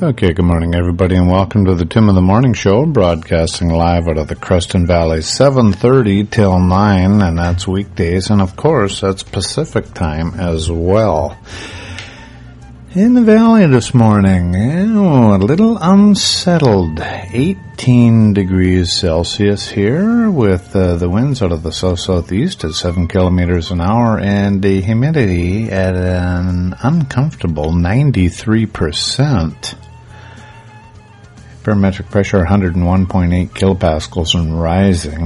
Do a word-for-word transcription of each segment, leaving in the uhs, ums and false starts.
Okay, good morning, everybody, and welcome to the Tim of the Morning Show, broadcasting live out of the Creston Valley, seven thirty till nine, and that's weekdays, and of course, that's Pacific time as well. In the valley this morning, oh, a little unsettled, eighteen degrees Celsius here, with uh, the winds out of the south-southeast at seven kilometers an hour, and the humidity at an uncomfortable ninety-three percent. Barometric pressure one hundred one point eight kilopascals and rising.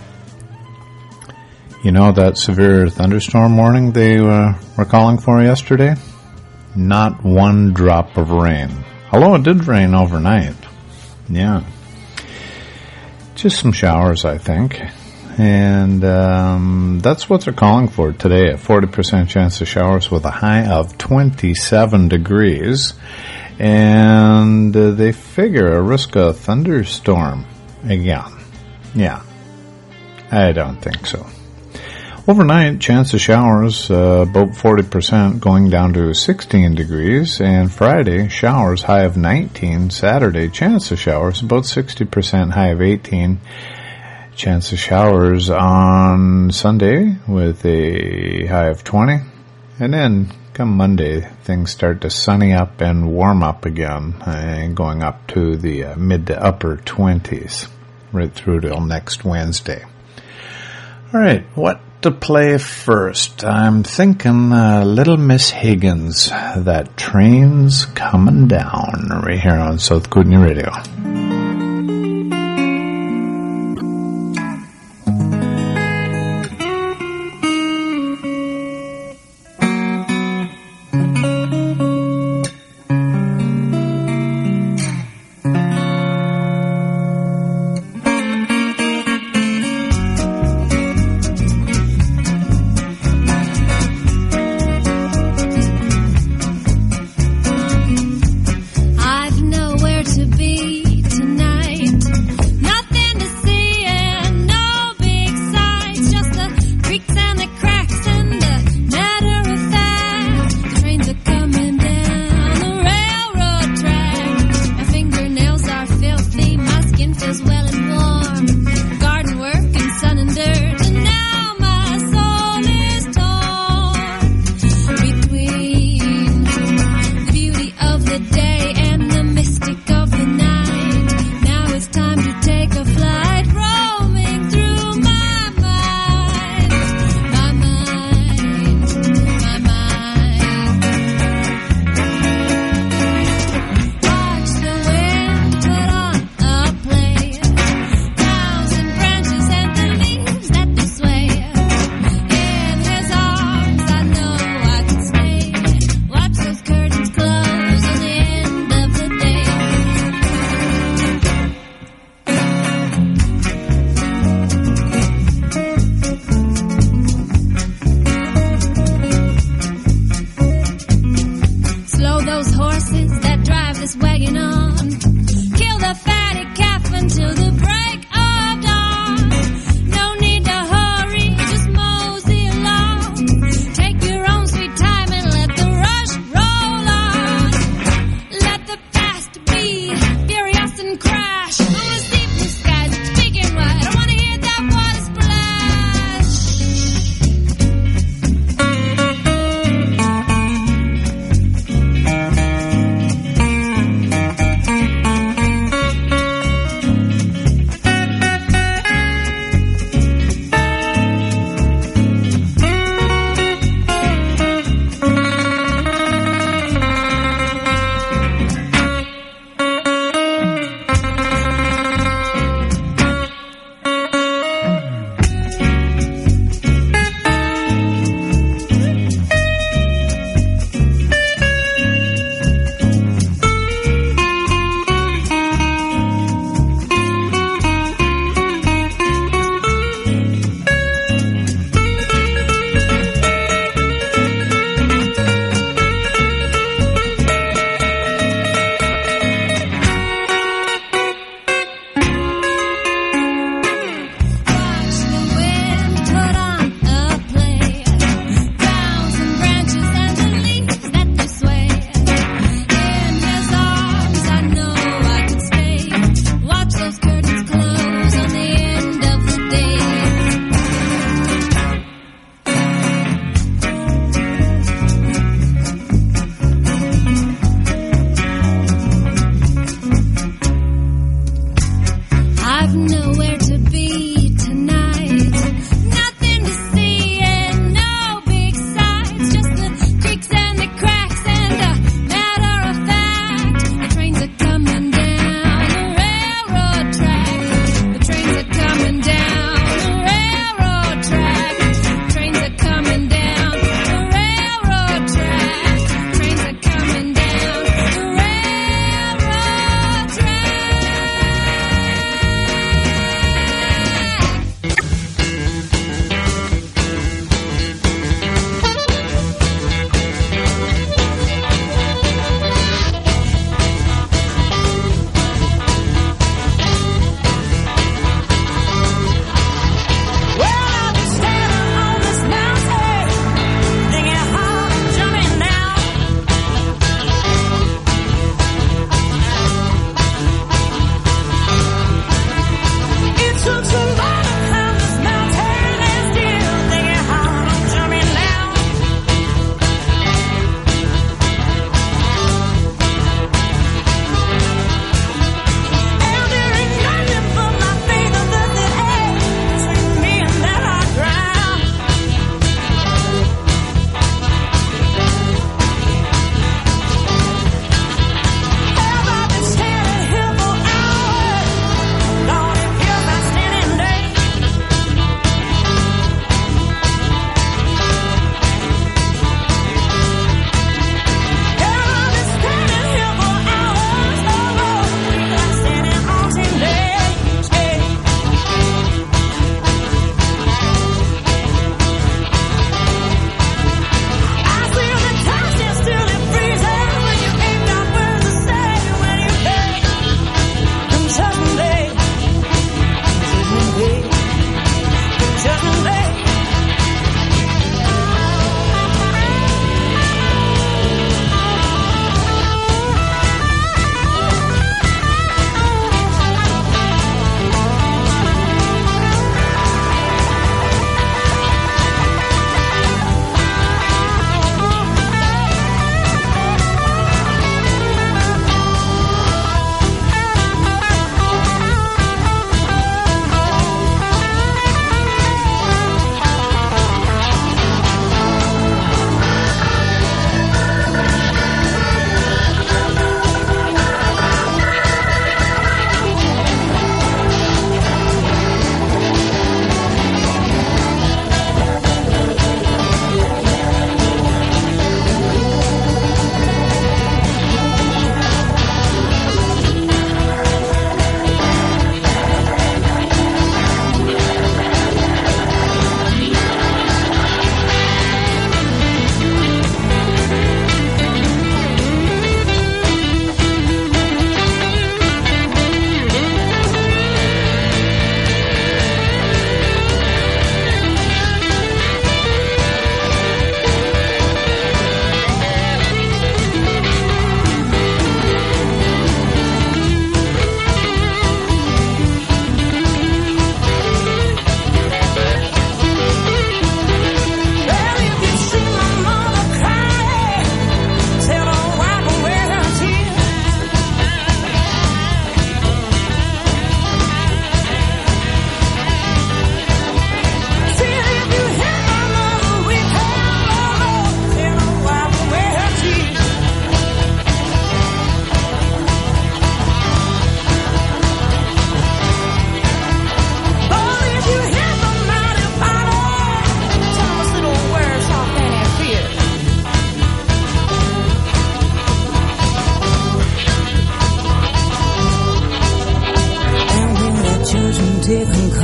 You know that severe thunderstorm warning they uh, were calling for yesterday? Not one drop of rain. Although it did rain overnight. Yeah. Just some showers, I think. And um, that's what they're calling for today. A forty percent chance of showers with a high of twenty-seven degrees. And uh, they figure a risk of thunderstorm again. Yeah. I don't think so. Overnight, chance of showers, uh, about forty percent, going down to sixteen degrees. And Friday, showers, high of nineteen. Saturday, chance of showers, about sixty percent, high of eighteen. Chance of showers on Sunday with a high of twenty. And then, come Monday, things start to sunny up and warm up again, and going up to the uh, mid to upper twenties, right through till next Wednesday. All right, what to play first? I'm thinking uh, Little Miss Higgins, That Train's Coming Down, right here on South Kootenai Radio.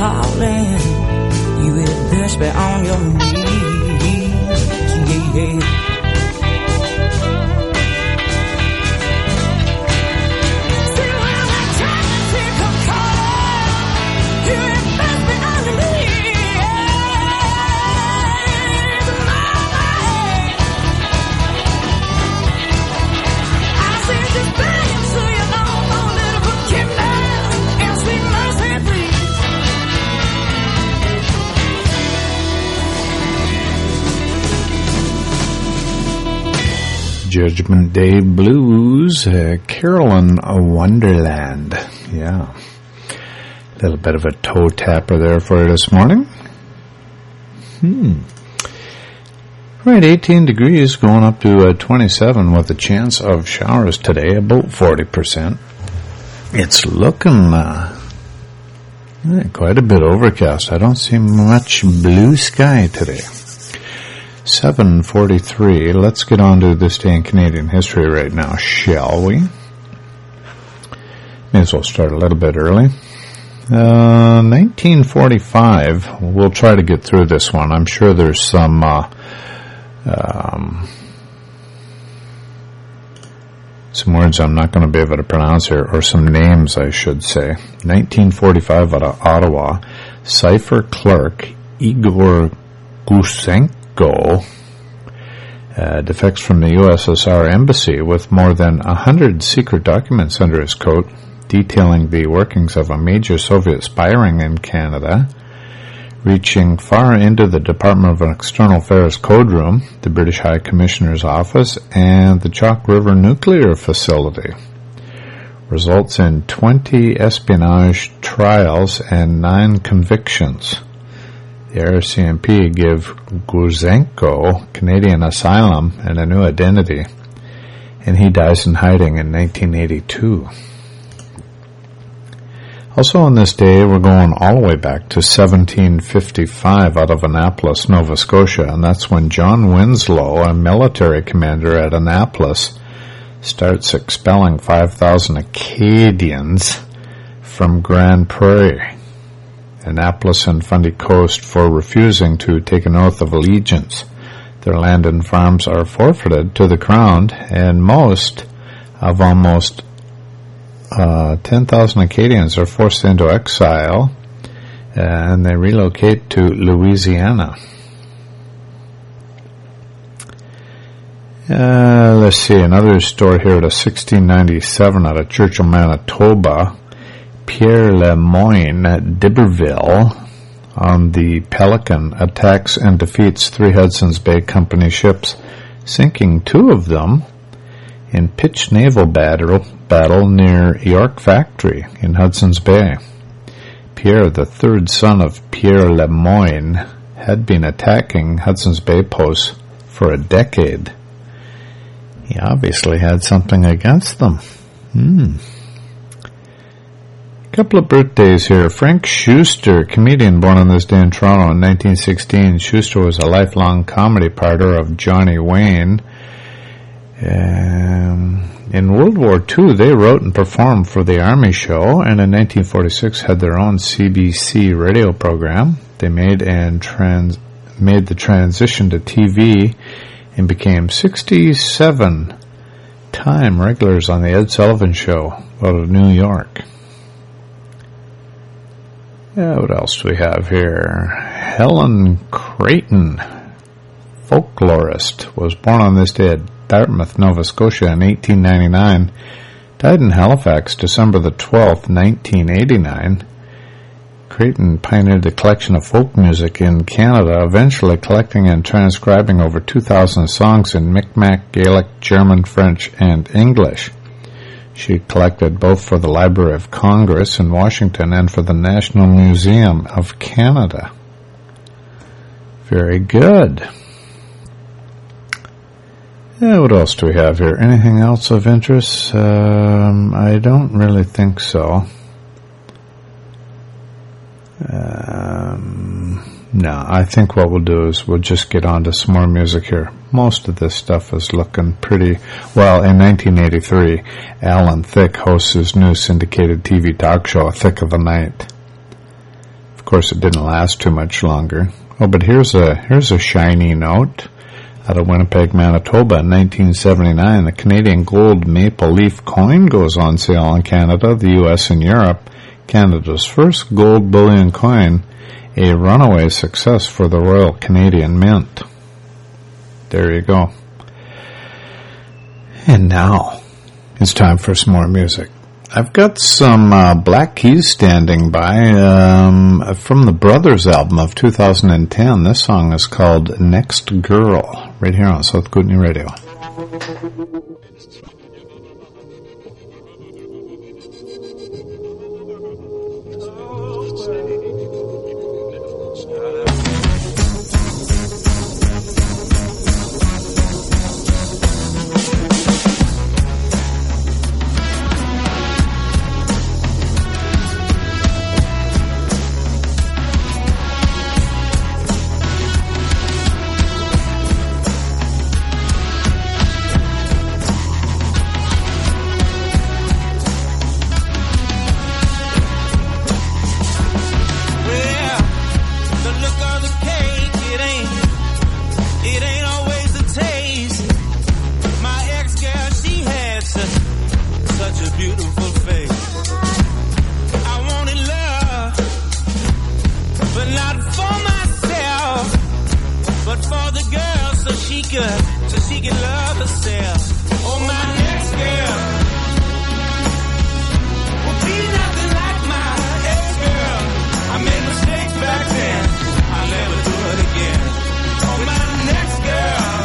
calling. You will best be on your knees. Yeah. Judgment Day Blues, uh, Carolyn Wonderland. Yeah. A little bit of a toe tapper there for you this morning. Hmm. Right, eighteen degrees going up to uh, twenty-seven with a chance of showers today, about forty percent. It's looking uh, eh, quite a bit overcast. I don't see much blue sky today. seven forty-three. Let's get on to this day in Canadian history right now, shall we? May as well start a little bit early. Uh, nineteen forty-five. We'll try to get through this one. I'm sure there's some uh, um, some words I'm not going to be able to pronounce here, or some names I should say. nineteen forty-five out of Ottawa, cipher clerk Igor Gusenko uh, defects from the U S S R embassy with more than a hundred secret documents under his coat, detailing the workings of a major Soviet spy ring in Canada, reaching far into the Department of External Affairs Code Room, the British High Commissioner's Office, and the Chalk River Nuclear Facility. Results in twenty espionage trials and nine convictions. The R C M P give Gusenko Canadian asylum and a new identity, and he dies in hiding in nineteen eighty-two. Also on this day, we're going all the way back to seventeen fifty-five out of Annapolis, Nova Scotia, and that's when John Winslow, a military commander at Annapolis, starts expelling five thousand Acadians from Grand Prairie, Annapolis and Fundy Coast, for refusing to take an oath of allegiance. Their land and farms are forfeited to the Crown, and most of almost uh, ten thousand Acadians are forced into exile, and they relocate to Louisiana. Uh, let's see, another story here at a sixteen ninety-seven out of Churchill, Manitoba. Pierre Le Moyne d'Iberville on the Pelican attacks and defeats three Hudson's Bay Company ships, sinking two of them in pitched naval battle, battle near York Factory in Hudson's Bay. Pierre, the third son of Pierre Le Moyne, had been attacking Hudson's Bay posts for a decade. He obviously had something against them. Hmm. Couple of birthdays here. Frank Schuster, comedian born on this day in Toronto in nineteen sixteen. Schuster was a lifelong comedy partner of Johnny Wayne. Um, in World War Two, they wrote and performed for the Army Show, and in nineteen forty-six had their own C B C radio program. They made and trans made the transition to T V and became sixty-seven time regulars on the Ed Sullivan Show out of New York. Yeah, what else do we have here? Helen Creighton, folklorist, was born on this day at Dartmouth, Nova Scotia in eighteen ninety-nine. Died in Halifax, December the twelfth, nineteen eighty-nine. Creighton pioneered the collection of folk music in Canada, eventually collecting and transcribing over two thousand songs in Mi'kmaq, Gaelic, German, French, and English. She collected both for the Library of Congress in Washington and for the National Museum of Canada. Very good. Yeah, what else do we have here? Anything else of interest? Um, I don't really think so. Um, no, I think what we'll do is we'll just get on to some more music here. Most of this stuff is looking pretty well. In nineteen eighty-three, Alan Thicke hosts his new syndicated T V talk show, Thick of the Night. Of course, it didn't last too much longer. Oh, but here's a here's a shiny note out of Winnipeg, Manitoba. In nineteen seventy-nine, the Canadian gold maple leaf coin goes on sale in Canada, the U S, and Europe. Canada's first gold bullion coin, a runaway success for the Royal Canadian Mint. There you go. And now it's time for some more music. I've got some uh, Black Keys standing by um, from the Brothers album of two thousand ten. This song is called Next Girl, right here on South Kootenai Radio.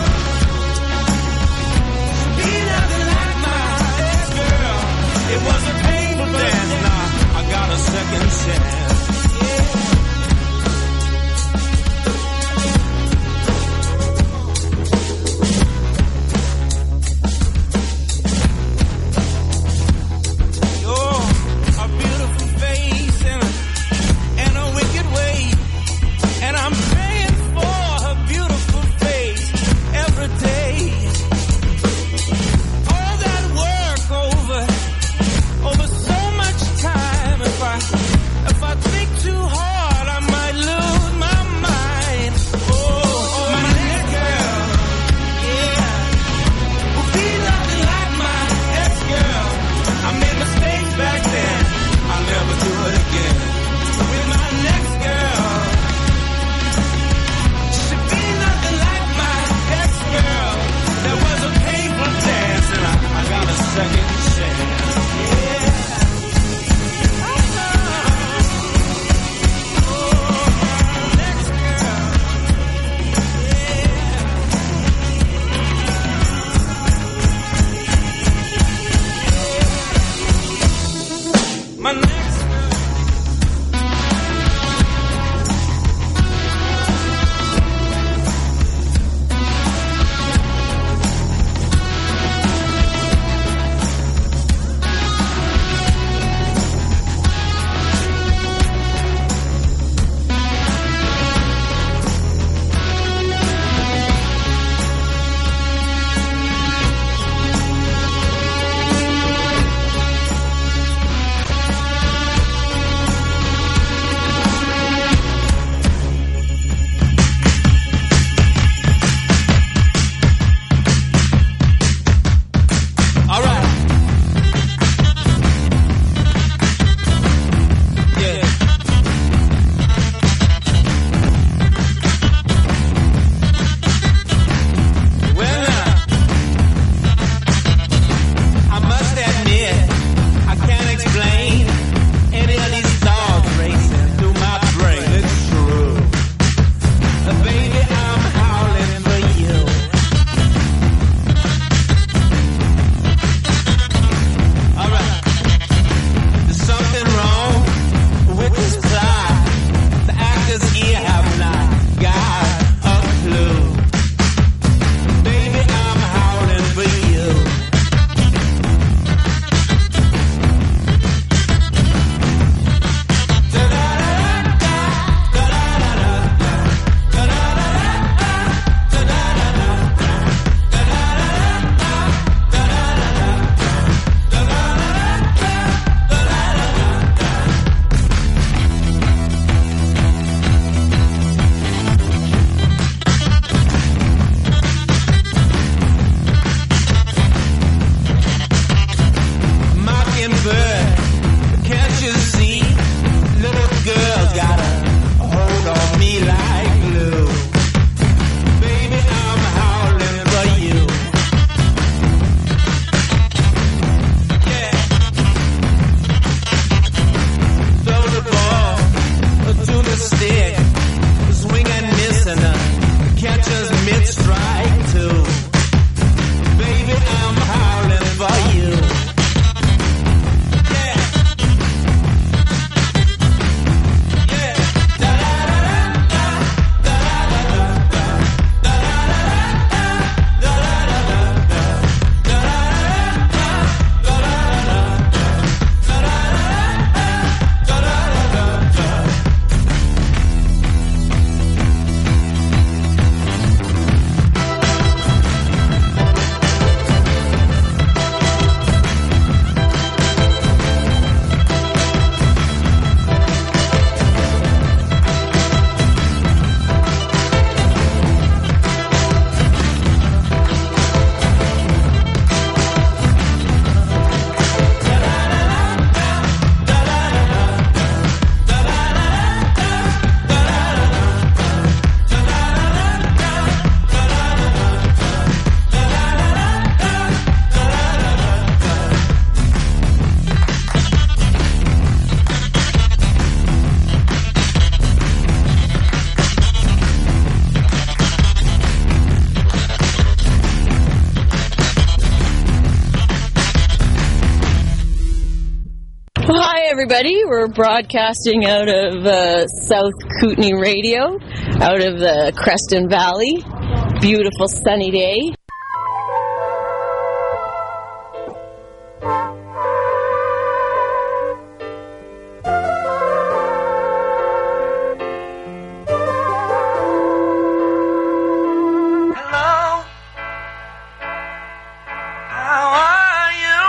It wasn't for you. Everybody, we're broadcasting out of uh, South Kootenay Radio, out of the Creston Valley. Beautiful sunny day. Hello, how are you?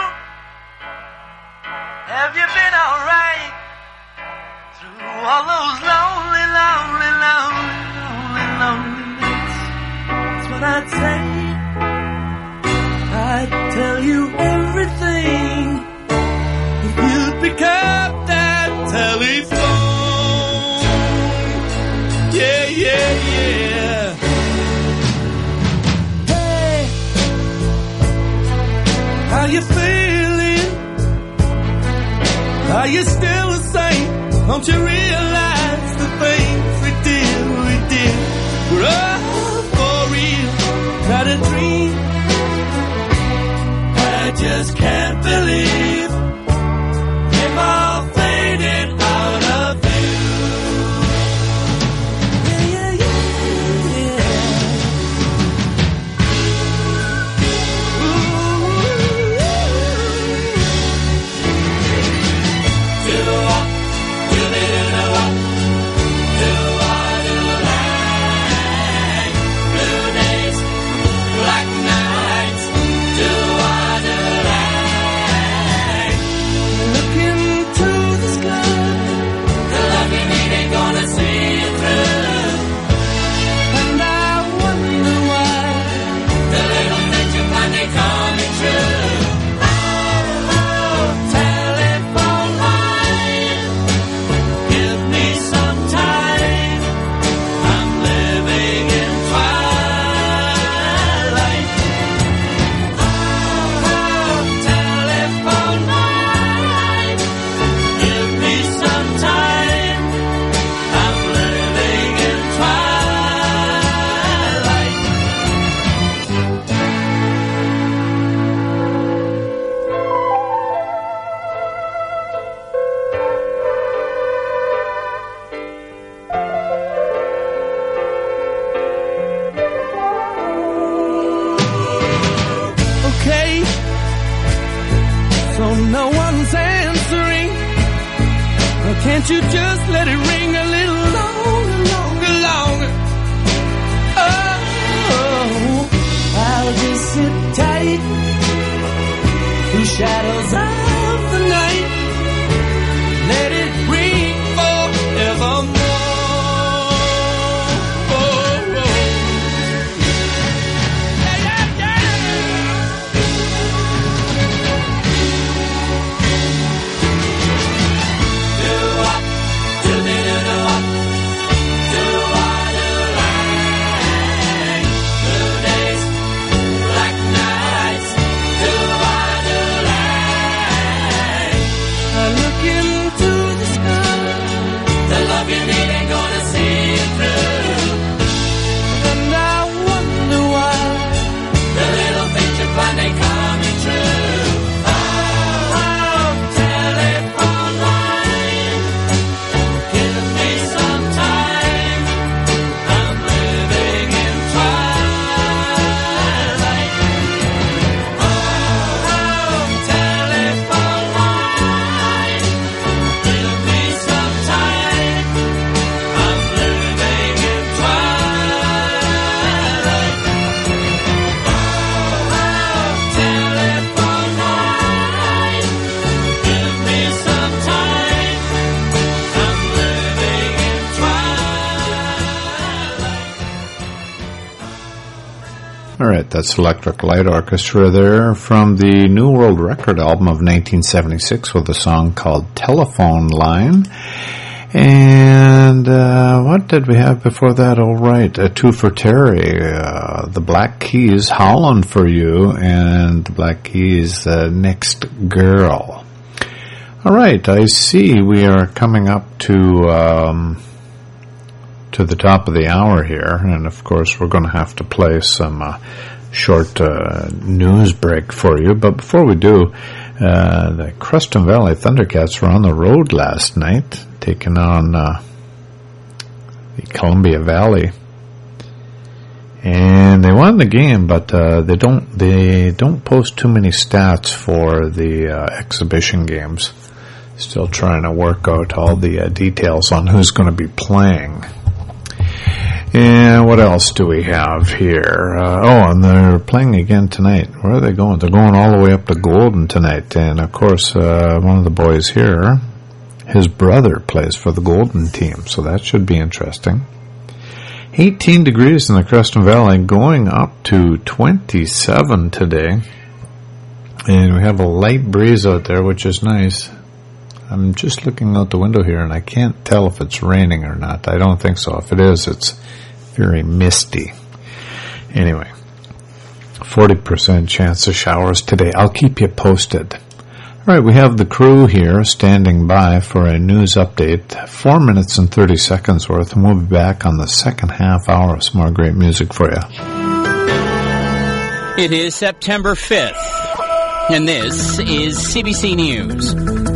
Have you been alright through all those lonely, lonely, lonely, lonely, lonely nights? That's what I'd say. I'd tell you everything if you'd pick up that telephone. Yeah, yeah, yeah. Hey, how you feeling? Are you still the same? Don't you realize the things we did, we did were all for real, not a dream? I just can't believe they've all faded out of view. Yeah, yeah, yeah, yeah. Ooh. Can't you just let it ring a little longer, longer, longer? Oh, I'll just sit tight through shadows of the night. Let it ring forevermore. Oh, oh. Yeah, yeah, yeah. right, that's Electric Light Orchestra there from the New World Record album of nineteen seventy-six with a song called Telephone Line. And uh, what did we have before that? Oh, right, uh, Two for Terry, uh, the Black Keys, Howlin' for You, and the Black Keys, uh, Next Girl. All right, I see we are coming up to um, to the top of the hour here, and of course we're going to have to play some uh, short uh, news break for you. But before we do, uh, the Creston Valley Thundercats were on the road last night, taking on uh, the Columbia Valley, and they won the game. But uh, they don't they don't post too many stats for the uh, exhibition games. Still trying to work out all the uh, details on who's going to be playing. And what else do we have here? Uh, oh, and they're playing again tonight. Where are they going? They're going all the way up to Golden tonight. And, of course, uh, one of the boys here, his brother plays for the Golden team, so that should be interesting. eighteen degrees in the Creston Valley, going up to twenty-seven today. And we have a light breeze out there, which is nice. I'm just looking out the window here, and I can't tell if it's raining or not. I don't think so. If it is, it's very misty. Anyway, forty percent chance of showers today. I'll keep you posted. All right, we have the crew here standing by for a news update. Four minutes and thirty seconds worth, and we'll be back on the second half hour of some more great music for you. It is September fifth, and this is C B C News.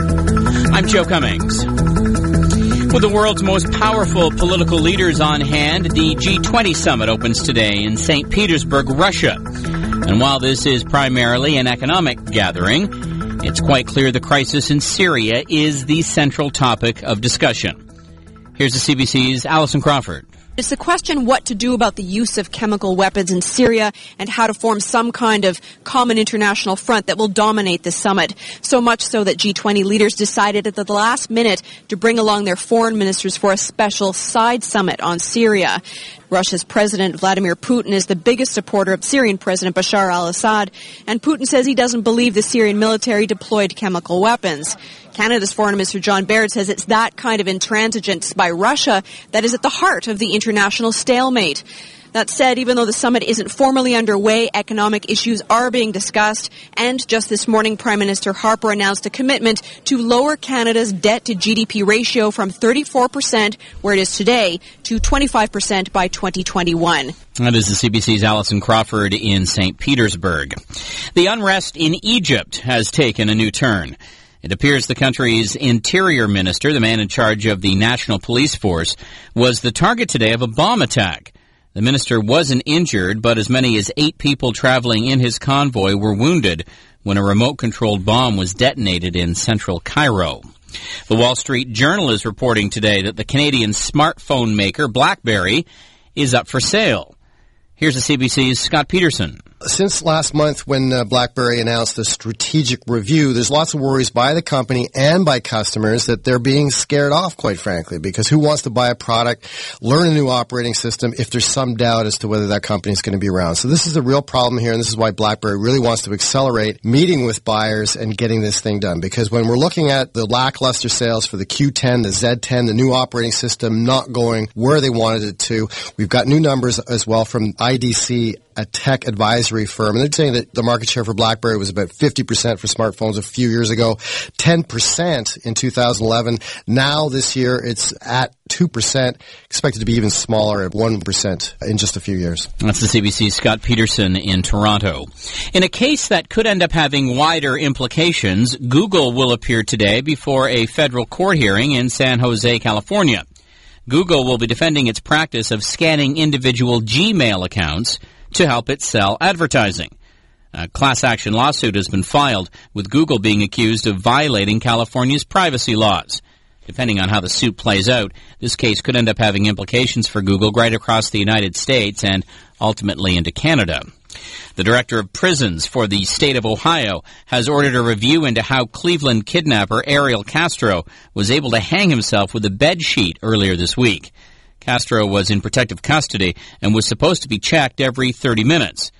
I'm Joe Cummings. With the world's most powerful political leaders on hand, the G twenty summit opens today in Saint Petersburg, Russia. And while this is primarily an economic gathering, it's quite clear the crisis in Syria is the central topic of discussion. Here's the C B C's Alison Crawford. It's the question what to do about the use of chemical weapons in Syria and how to form some kind of common international front that will dominate the summit. So much so that G twenty leaders decided at the last minute to bring along their foreign ministers for a special side summit on Syria. Russia's President Vladimir Putin is the biggest supporter of Syrian President Bashar al-Assad, and Putin says he doesn't believe the Syrian military deployed chemical weapons. Canada's Foreign Minister John Baird says it's that kind of intransigence by Russia that is at the heart of the international stalemate. That said, even though the summit isn't formally underway, economic issues are being discussed. And just this morning, Prime Minister Harper announced a commitment to lower Canada's debt to G D P ratio from thirty-four percent, where it is today, to twenty-five percent by twenty twenty-one. That is the C B C's Alison Crawford in Saint Petersburg. The unrest in Egypt has taken a new turn. It appears the country's interior minister, the man in charge of the National Police Force, was the target today of a bomb attack. The minister wasn't injured, but as many as eight people traveling in his convoy were wounded when a remote-controlled bomb was detonated in central Cairo. The Wall Street Journal is reporting today that the Canadian smartphone maker BlackBerry is up for sale. Here's the C B C's Scott Peterson. Since last month when uh, BlackBerry announced the strategic review, there's lots of worries by the company and by customers that they're being scared off, quite frankly, because who wants to buy a product, learn a new operating system if there's some doubt as to whether that company is going to be around. So this is a real problem here, and this is why BlackBerry really wants to accelerate meeting with buyers and getting this thing done. Because when we're looking at the lackluster sales for the Q ten, the Z ten, the new operating system not going where they wanted it to, we've got new numbers as well from I D C, a tech advisory firm, and they're saying that the market share for BlackBerry was about fifty percent for smartphones a few years ago, ten percent in two thousand eleven. Now this year it's at two percent, expected to be even smaller at one percent in just a few years. That's the C B C's Scott Peterson in Toronto. In a case that could end up having wider implications, Google will appear today before a federal court hearing in San Jose, California. Google will be defending its practice of scanning individual Gmail accounts to help it sell advertising. A class action lawsuit has been filed, with Google being accused of violating California's privacy laws. Depending on how the suit plays out, this case could end up having implications for Google right across the United States and ultimately into Canada. The director of prisons for the state of Ohio has ordered a review into how Cleveland kidnapper Ariel Castro was able to hang himself with a bed sheet earlier this week. Castro was in protective custody and was supposed to be checked every thirty minutes.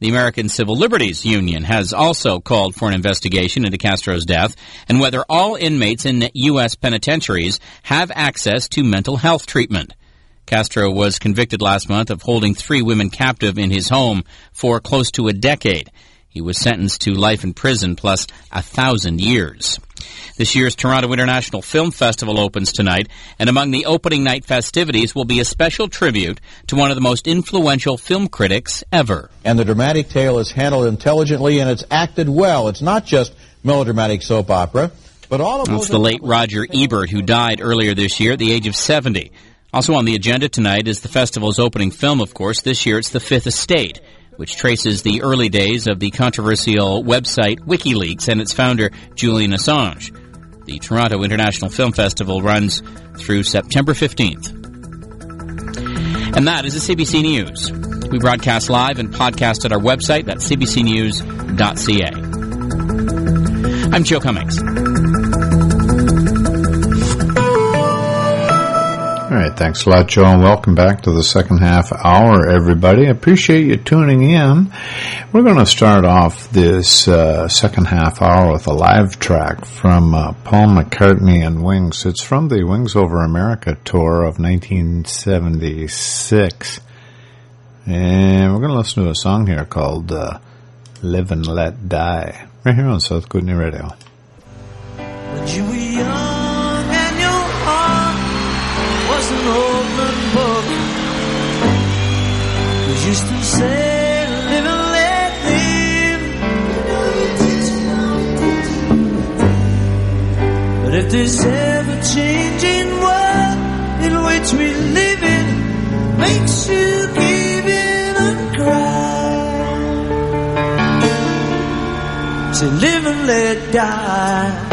The American Civil Liberties Union has also called for an investigation into Castro's death and whether all inmates in U S penitentiaries have access to mental health treatment. Castro was convicted last month of holding three women captive in his home for close to a decade. He was sentenced to life in prison plus a thousand years. This year's Toronto International Film Festival opens tonight, and among the opening night festivities will be a special tribute to one of the most influential film critics ever. And the dramatic tale is handled intelligently and it's acted well. It's not just melodramatic soap opera, but all of That's the late Roger Ebert, who died earlier this year at the age of seventy. Also on the agenda tonight is the festival's opening film, of course. This year it's The Fifth Estate, which traces the early days of the controversial website WikiLeaks and its founder, Julian Assange. The Toronto International Film Festival runs through September fifteenth. And that is the C B C News. We broadcast live and podcast at our website, that's c b c news dot c a. I'm Joe Cummings. All right, thanks a lot, Joe, and welcome back to the second half hour, everybody. I appreciate you tuning in. We're going to start off this uh, second half hour with a live track from uh, Paul McCartney and Wings. It's from the Wings Over America tour of nineteen seventy-six. And we're going to listen to a song here called uh, Live and Let Die, right here on South Kootenai Radio. When you were young and your heart was an open book, you used to say, live and let live. But if this ever-changing world in which we live in makes you give in and cry, say, live and let die.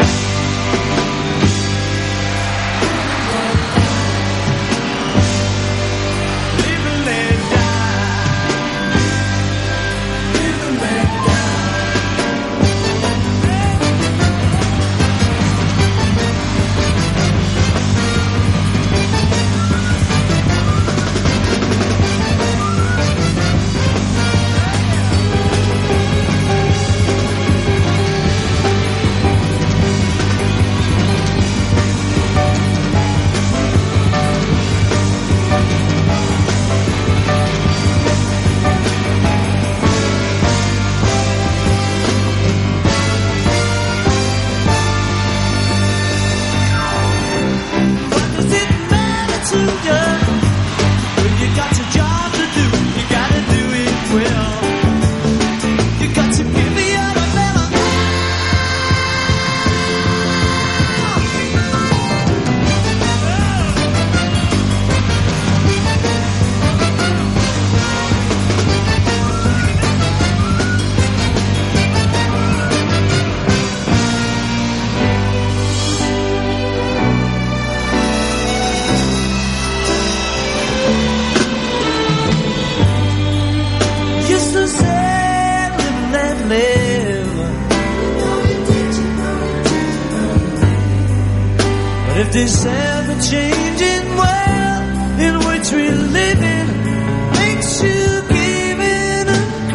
This ever-changing world in which we live in makes you give in and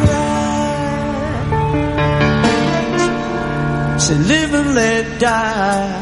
cry. Say, live and let die.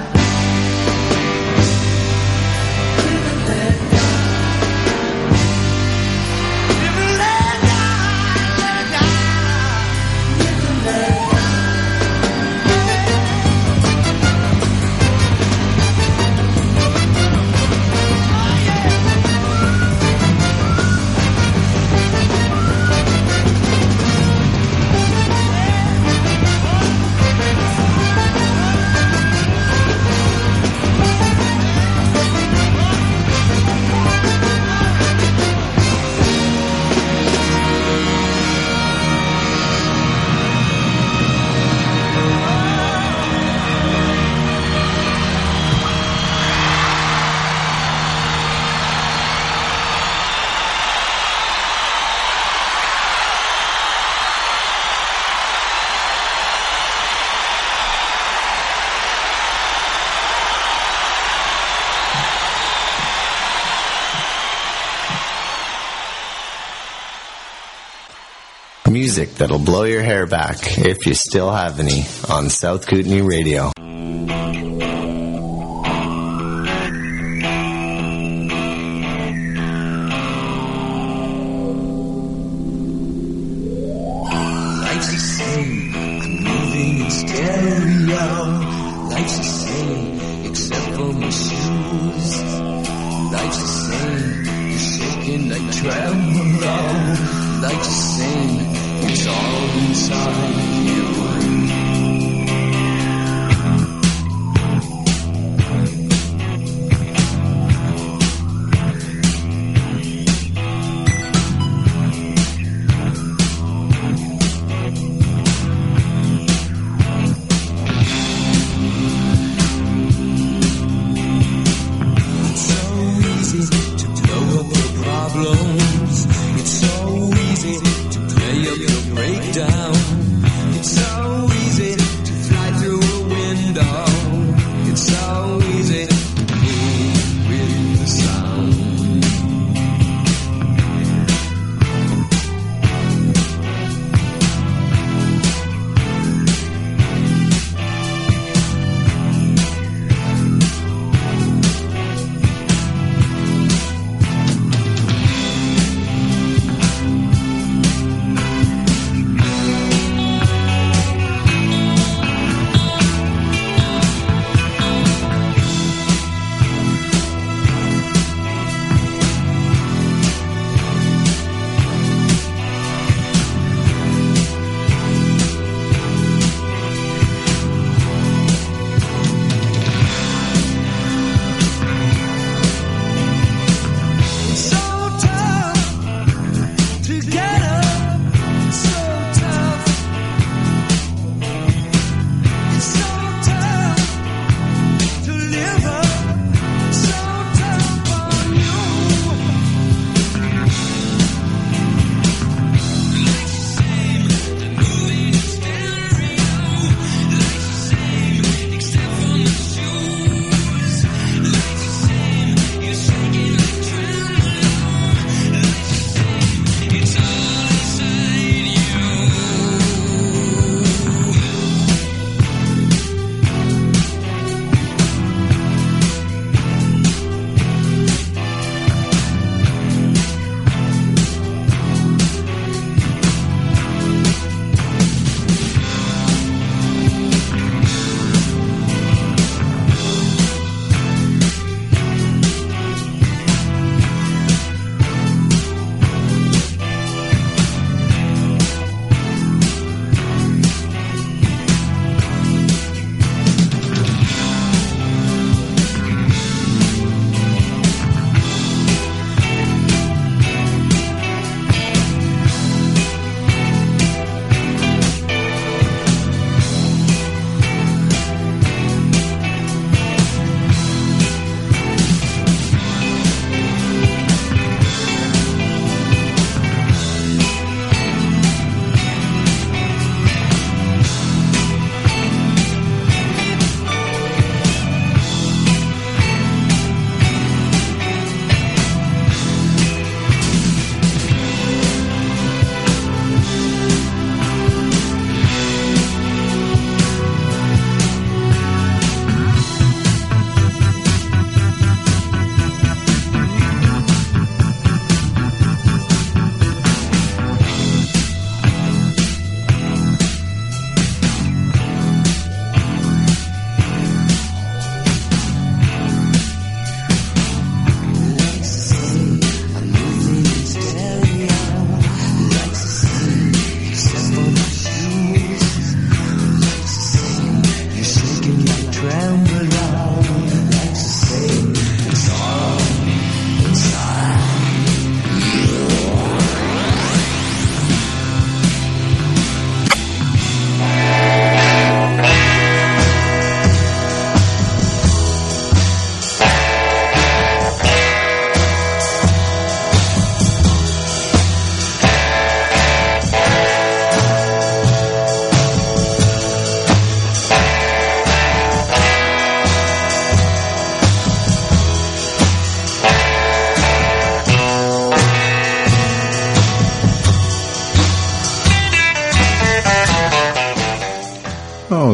music that'll blow your hair back, if you still have any, on South Kootenai Radio. Life's the same, I'm moving in stereo. Life's the same, except for my shoes. Life's the same, you're shaking like tremolo. Life's the same, it's all inside you.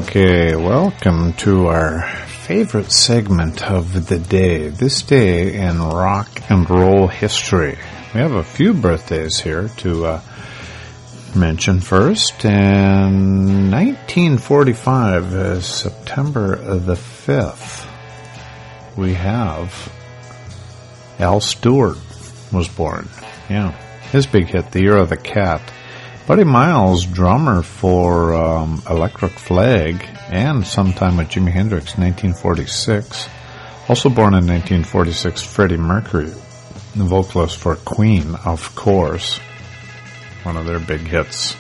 Okay, welcome to our favorite segment of the day. This day in rock and roll history. We have a few birthdays here to uh, mention first. In nineteen forty-five, uh, September the fifth, we have Al Stewart was born. Yeah, his big hit, The Year of the Cat. Buddy Miles, drummer for um, Electric Flag and sometime with Jimi Hendrix, nineteen forty-six. Also born in nineteen forty-six, Freddie Mercury, the vocalist for Queen, of course. One of their big hits.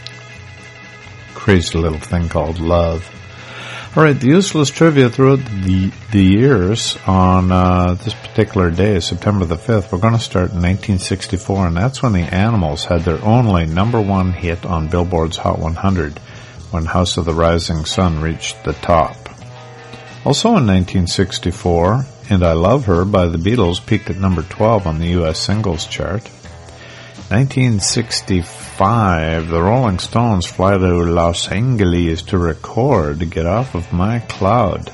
Crazy Little Thing Called Love. All right, the useless trivia throughout the the years on uh, this particular day, September the fifth. We're going to start in nineteen sixty-four, and that's when the Animals had their only number one hit on Billboard's Hot one hundred, when House of the Rising Sun reached the top. Also in nineteen sixty-four, And I Love Her by the Beatles peaked at number twelve on the U S singles chart. nineteen sixty-five, the Rolling Stones fly to Los Angeles to record Get Off of My Cloud.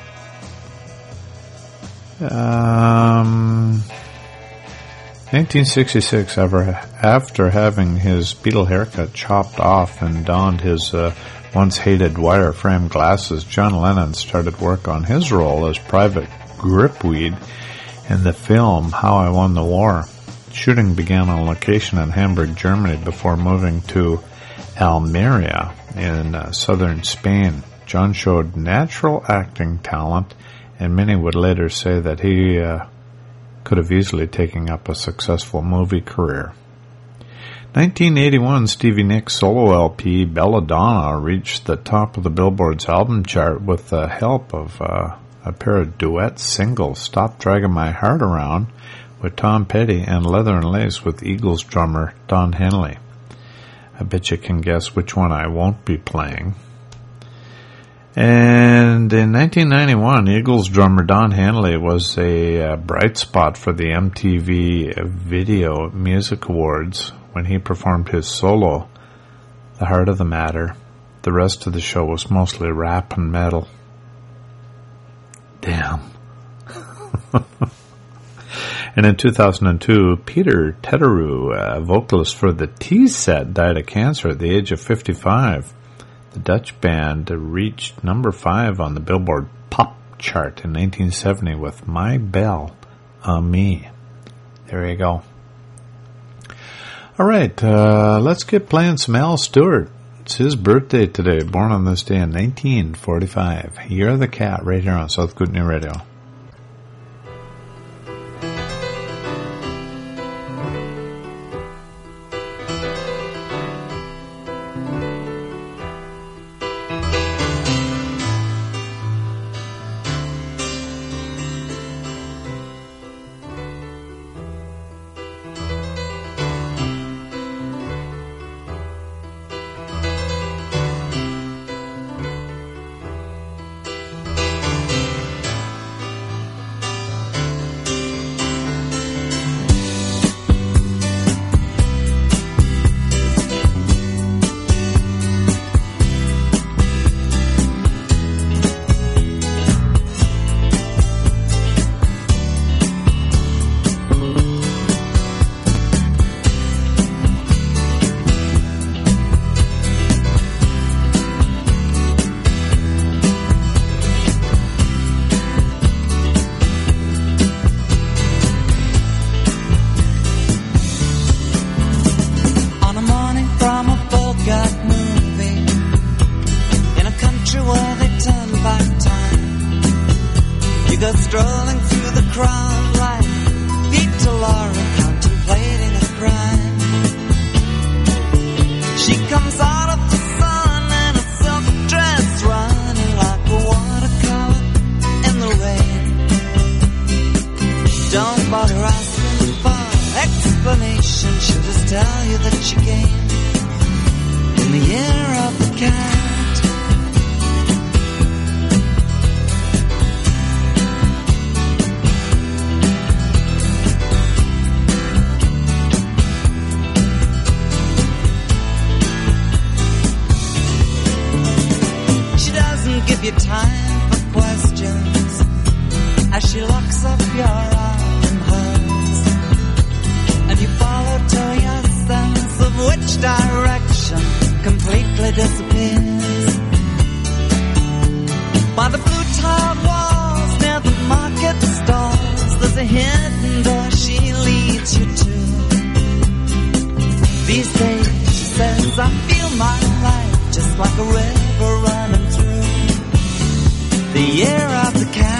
Um, nineteen sixty-six, after, after having his Beatle haircut chopped off and donned his uh, once-hated wire-frame glasses, John Lennon started work on his role as Private Gripweed in the film How I Won the War. Shooting began on location in Hamburg, Germany, before moving to Almeria in uh, southern Spain. John showed natural acting talent, and many would later say that he uh, could have easily taken up a successful movie career. nineteen eighty-one, Stevie Nicks' solo L P, Belladonna, reached the top of the Billboard's album chart with the help of uh, a pair of duet singles, Stop Dragging My Heart Around, with Tom Petty, and Leather and Lace with Eagles drummer Don Henley. I bet you can guess which one I won't be playing. And in nineteen ninety-one, Eagles drummer Don Henley was a uh, bright spot for the M T V Video Music Awards when he performed his solo, The Heart of the Matter. The rest of the show was mostly rap and metal. Damn. And in two thousand two, Peter Teteru, uh, vocalist for the T-Set, died of cancer at the age of fifty-five. The Dutch band reached number five on the Billboard Pop chart in nineteen seventy with My Belle on Me. There you go. All right, uh, let's get playing some Al Stewart. It's his birthday today, born on this day in nineteen forty-five. Year of the Cat, right here on South Kootenai Radio. She does give you time for questions as she locks up your arm in hers, and you follow till your sense of which direction completely disappears. By the blue tiled walls near the market stalls, there's a hidden door she leads you to. These days, she says, I feel my life just like a river running through the year of the cat.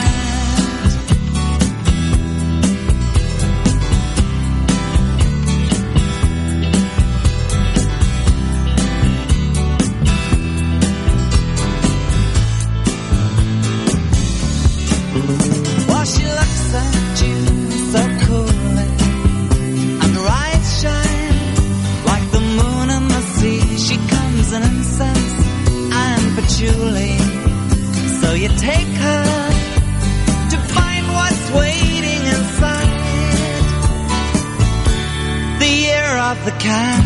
While she looks at you so coolly, and her eyes shine like the moon and the sea. She comes in incense and patchouli, so you take her to find what's waiting inside the year of the cat.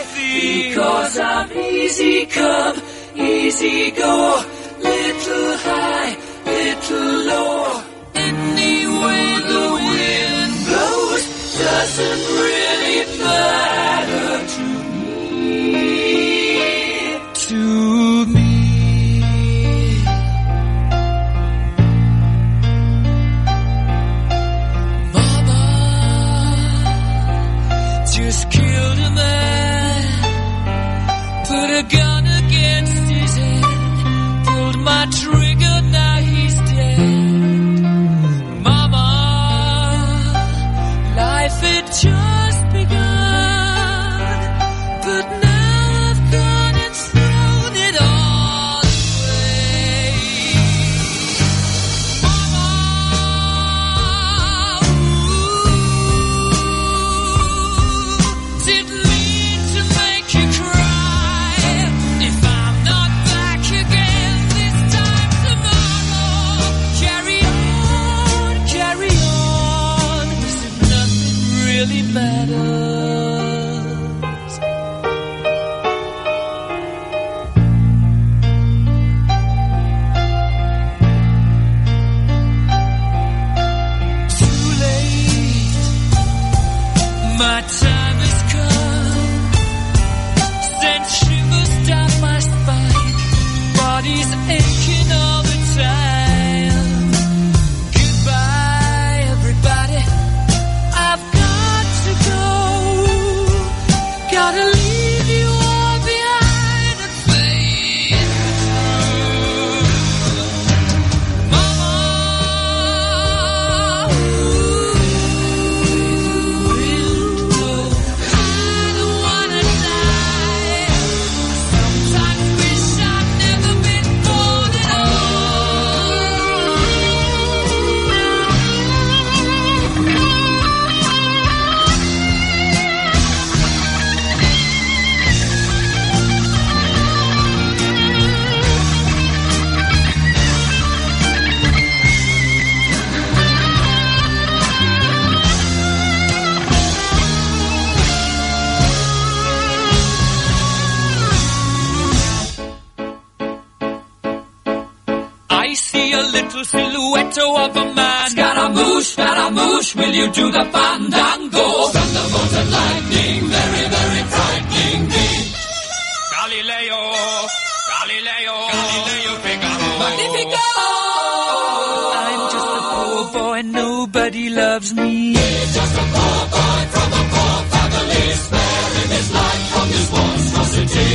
Easy come, easy go, little high. doesn't really matter to me. To me. Mama just killed a man, put a gun against his head, pulled my trigger, now he's dead. Mama, life had just begun, but now I've gone and thrown it all away. Mama, ooh, didn't mean to make you cry. If I'm not back again this time tomorrow, carry on, carry on, as if nothing really matters. Too late, my time has come. Send shivers down my spine, body's aching all the time. Goodbye, everybody, I've got to go. Gotta leave you all behind and face the truth. Mama, ooh, I don't wanna die. Sometimes wish I'd never been born at I see a little silhouette of a man. Scaramouche, Scaramouche, will you do the fandango? Thunderbolt and lightning, very, very frightening me. Galileo, Galileo, Galileo Figaro. Magnifico! I'm just a poor boy, nobody loves me. He's just a poor boy from a poor family, sparing his life from this monstrosity.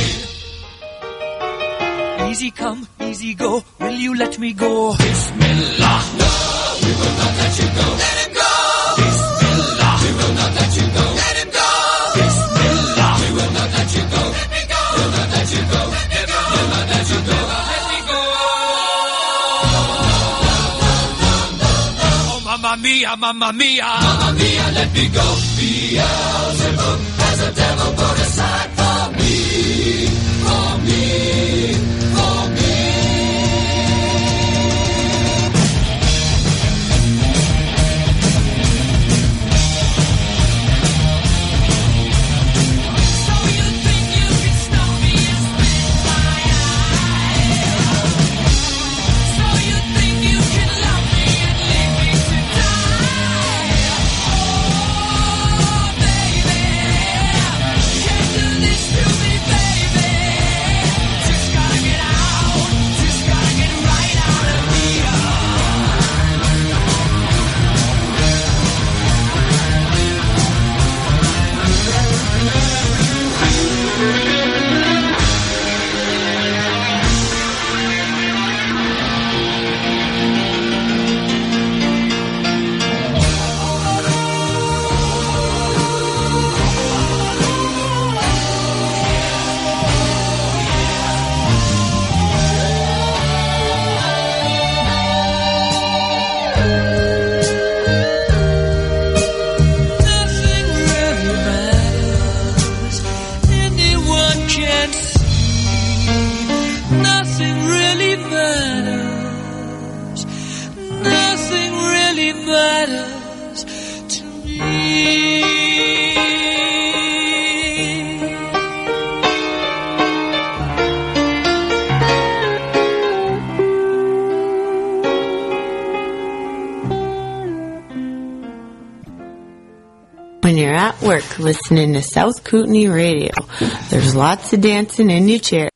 Easy come, easy go, will you let me go? Bismillah, no, we will not let you go. Let him go! Bismillah, we will not let you go. Let him go! Bismillah, we will not let you go. Let me go! We'll not let you go. Let me go! We'll not let you go. Let me go! Oh, mamma mia, mamma mia, mamma mia, let me go. Beelzebub has a devil put aside for me, for me. you're at work listening to South Kootenai Radio. There's lots of dancing in your chair.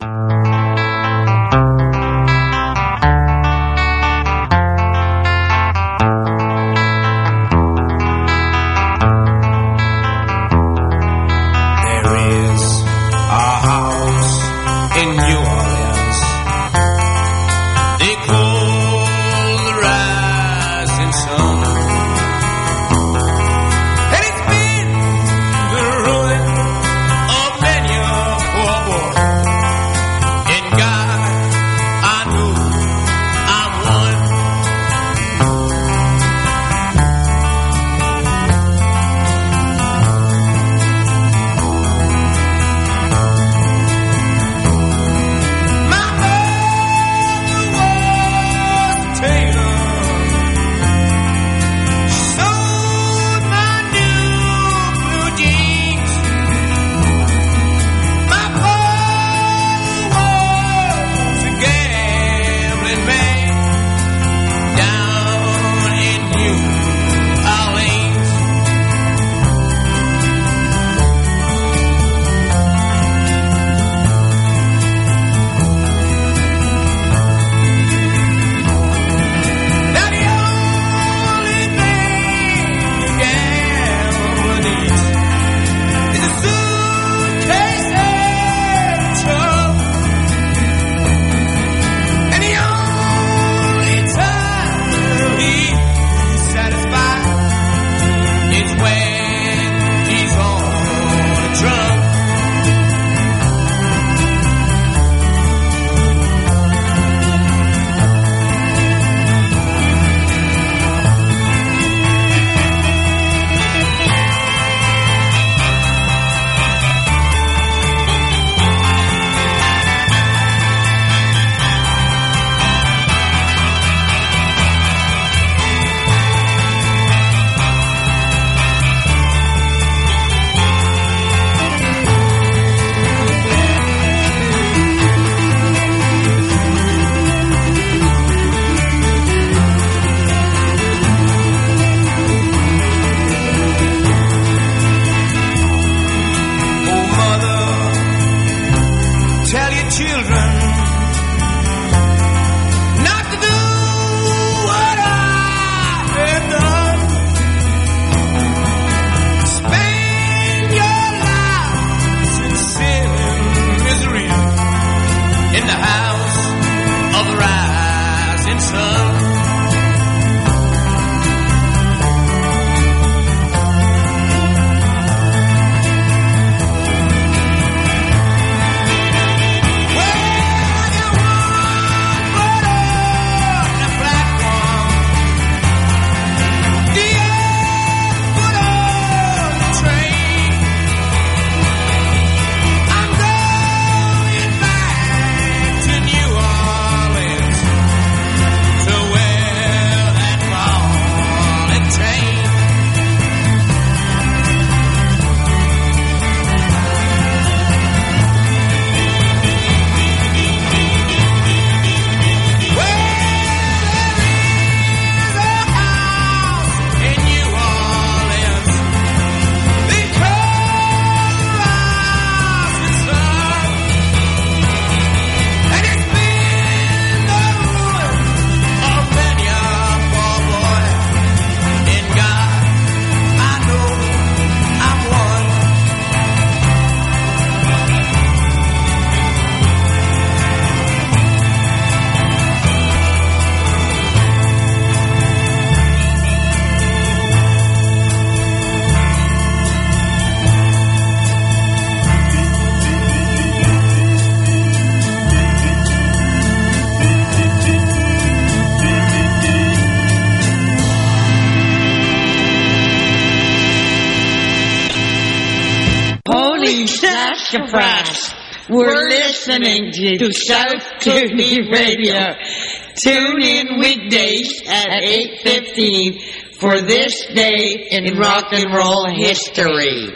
Surprise. We're listening to South Kootenai Radio. Tune in weekdays at eight fifteen for this day in rock and roll history.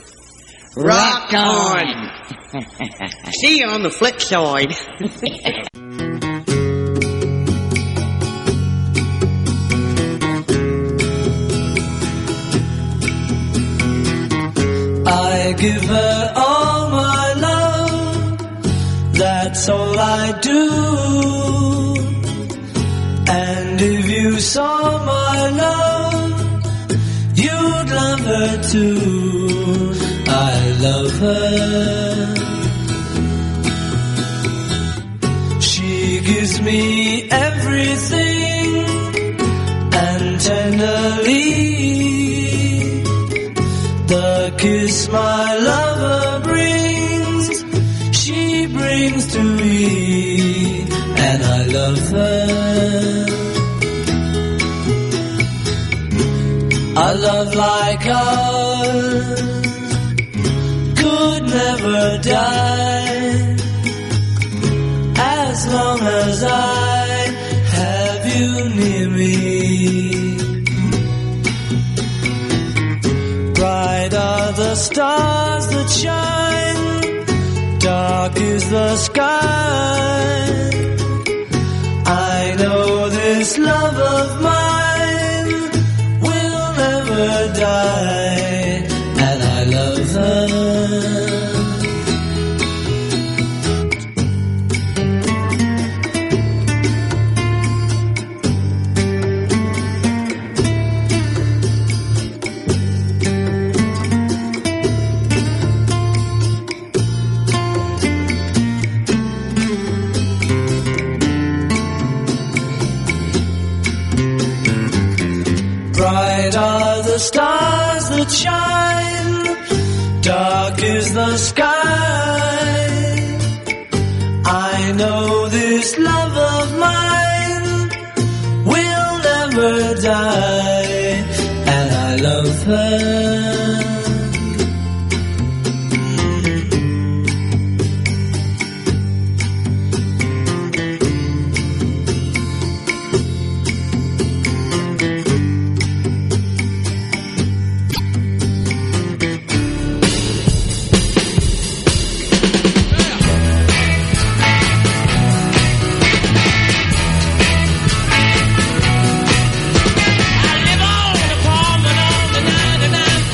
Rock on. See you on the flip side. I give her all my love, that's all I do. And if you saw my love, you'd love her too. I love her. She gives me everything, and tenderly the kiss my lover brings, she brings to me, and I love her. A love like ours could never die, as long as I have you near me. Bright are the stars that shine, dark is the sky. I know this love of mine will never die, and I love her. Bright are the stars that shine, dark is the sky. I know this love of mine will never die, and I love her. I live on the palm and on the ninety-nine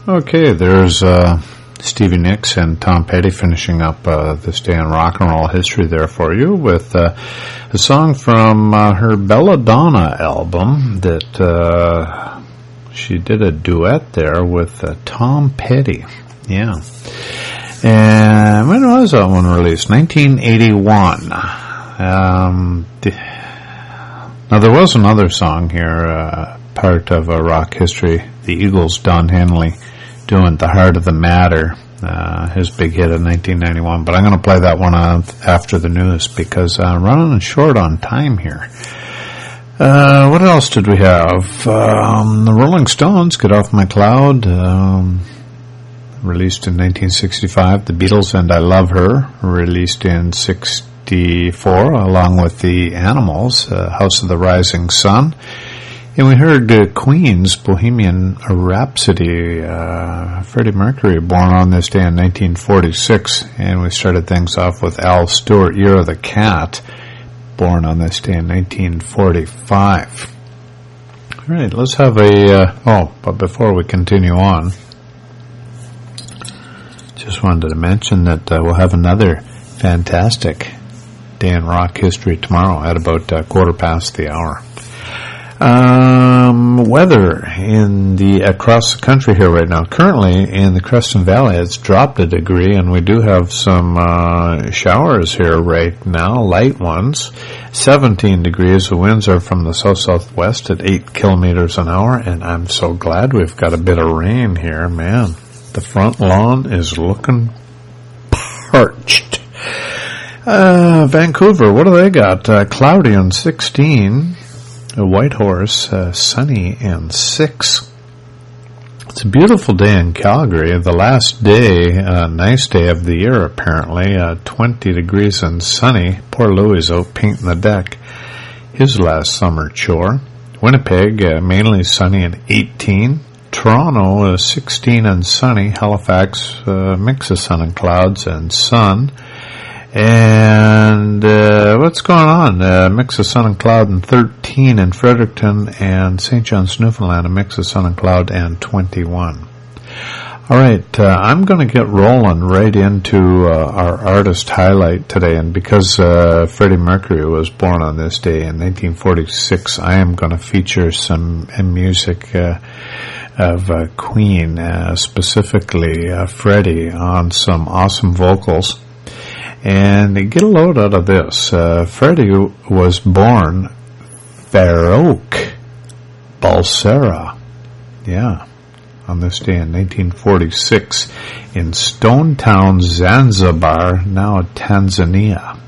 Okay, there's uh, Stevie Nicks and Tom Petty finishing up uh, this day in rock and roll history there for you with uh, a song from uh, her Belladonna album that uh, she did a duet there with uh, Tom Petty. Yeah. And when was that one released? nineteen eighty-one. Um, the, now, there was another song here, uh, part of uh, rock history, the Eagles' Don Henley doing The Heart of the Matter, uh, his big hit in nineteen ninety-one. But I'm going to play that one after the news because I'm running short on time here. Uh, what else did we have? Um, the Rolling Stones, Get Off My Cloud, um, released in nineteen sixty-five. The Beatles and I Love Her, released in sixty-four, along with the Animals, uh, House of the Rising Sun. And we heard uh, Queen's Bohemian Rhapsody, uh, Freddie Mercury, born on this day in nineteen forty-six. And we started things off with Al Stewart, Year of the Cat, born on this day in nineteen forty-five. All right, let's have a, uh, oh, but before we continue on, just wanted to mention that uh, we'll have another fantastic day in rock history tomorrow at about uh, quarter past the hour. Um, weather in the across the country here right now. Currently in the Creston Valley, it's dropped a degree, and we do have some uh, showers here right now, light ones. seventeen degrees. The winds are from the south-southwest at eight kilometers an hour, and I'm so glad we've got a bit of rain here, man. The front lawn is looking parched. Uh, Vancouver, what do they got? Uh, cloudy and sixteen. Whitehorse, uh, sunny and six. It's a beautiful day in Calgary. The last day, uh, nice day of the year apparently, uh, twenty degrees and sunny. Poor Louis out painting the deck. His last summer chore. Winnipeg, uh, mainly sunny and eighteen. Toronto, uh, sixteen and sunny. Halifax, uh, mix of sun and clouds and sun. And uh, what's going on? A mix of sun and cloud and thirteen in Fredericton, and Saint John's, Newfoundland, a mix of sun and cloud and twenty-one. All right, uh, I'm going to get rolling right into uh, our artist highlight today, and because uh, Freddie Mercury was born on this day in nineteen forty-six, I am going to feature some uh, music uh, of uh, Queen, uh, specifically uh, Freddie, on some awesome vocals. And get a load out of this. Uh, Freddie was born Farouk Balsera. Yeah. On this day in nineteen forty-six in Stone Town, Zanzibar, now Tanzania.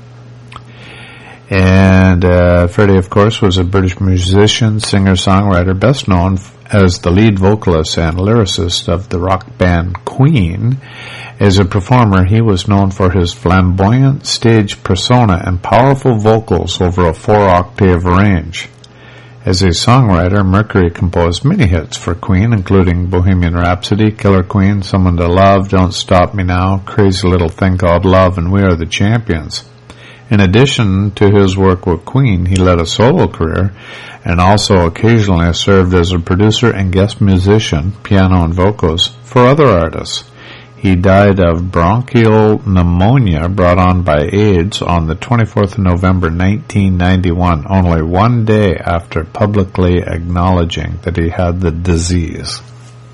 And uh, Freddie, of course, was a British musician, singer-songwriter, best known as the lead vocalist and lyricist of the rock band Queen. As a performer, he was known for his flamboyant stage persona and powerful vocals over a four-octave range. As a songwriter, Mercury composed many hits for Queen, including Bohemian Rhapsody, Killer Queen, Someone to Love, Don't Stop Me Now, Crazy Little Thing Called Love, and We Are the Champions. In addition to his work with Queen, he led a solo career and also occasionally served as a producer and guest musician, piano and vocals, for other artists. He died of bronchial pneumonia brought on by AIDS on the twenty-fourth of November nineteen ninety-one, only one day after publicly acknowledging that he had the disease.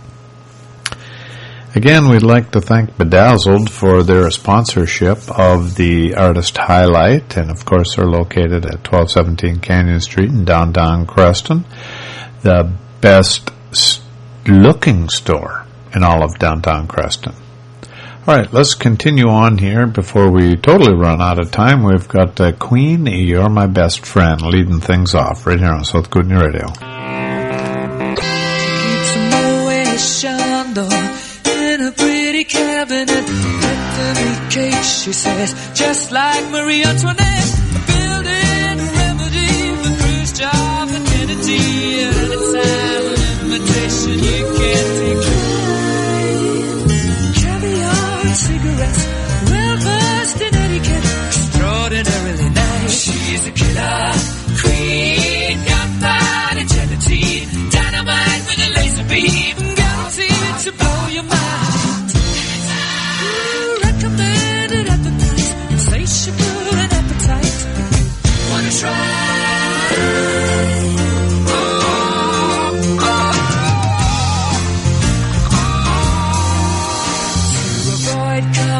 Again, we'd like to thank Bedazzled for their sponsorship of the Artist Highlight, and of course they're located at twelve seventeen Canyon Street in downtown Creston, the best looking store in all of downtown Creston. All right, let's continue on here before we totally run out of time. We've got uh, Queen, You're My Best Friend, leading things off right here on South Kootenai Radio. Keeps them always shined in a pretty cabinet. Let them eat cake, she says, just like Marie Antoinette. Building a remedy for Khrushchev and Kennedy. Anytime an invitation you can't decline. Cigarettes, well versed in etiquette, extraordinarily nice. She's a killer queen, gunpowder gelatine, dynamite with a laser beam, guaranteed to blow your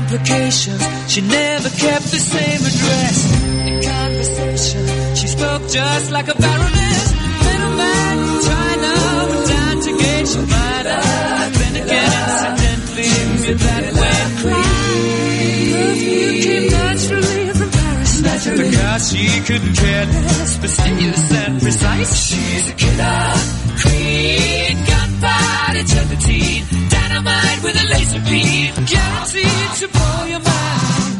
complications. She never kept the same address. In conversation, she spoke just like a baroness. Middleman from China went down to gauge her minor. Then again, incidentally, with that wet cream. Perfume came naturally from Paris. Naturally. Because she couldn't care less, fastidious and precise. She's a killer queen, gunpowder gelatine, dynamite with a laser beam, guaranteed to blow your mind.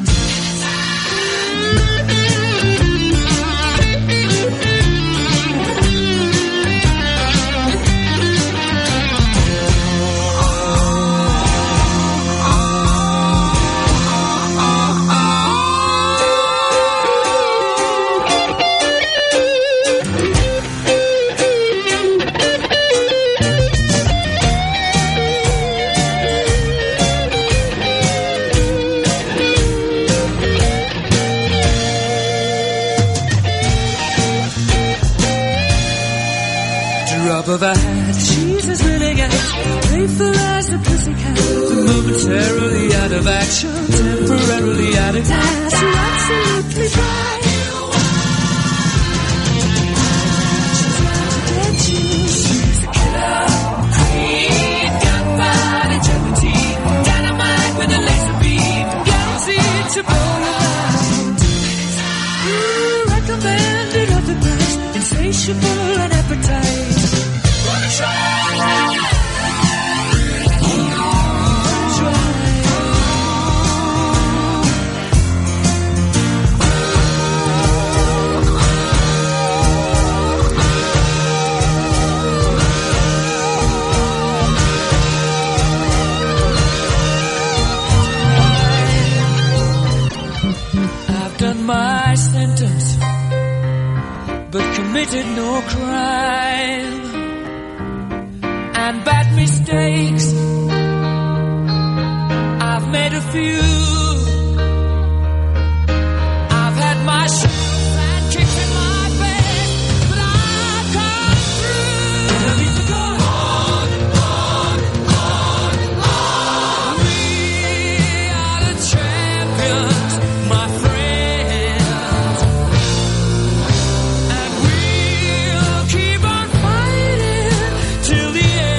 Of a hat, she's as willing as playful as the pussycat. Momentarily out of action, temporarily out of gas. You're absolutely right. She's out to get you. She's a killer queen, gunpowder gelatine, dynamite with a laser beam, guaranteed to blow your mind. Ooh, recommended at the price, insatiable and appetite. I've done my sentence, but committed no crime. And bad mistakes, I've made a few. I've had my share of bad kicks in my face, but I've come through. I need to go on, on, on, on. We are the champions, my friends, and we'll keep on fighting till the end.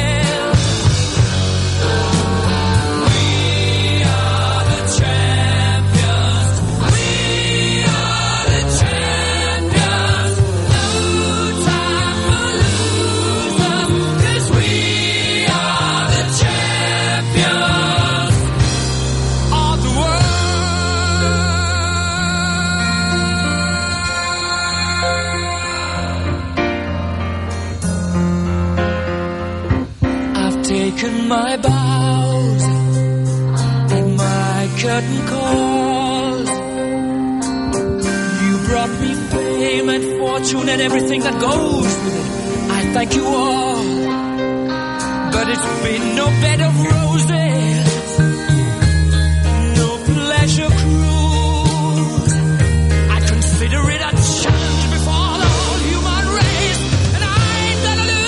Taken my bows and my curtain calls. You brought me fame and fortune and everything that goes with it. I thank you all, but it's been no bed of roses, no pleasure cruise. I consider it a challenge before the whole human race, and I ain't gonna lose.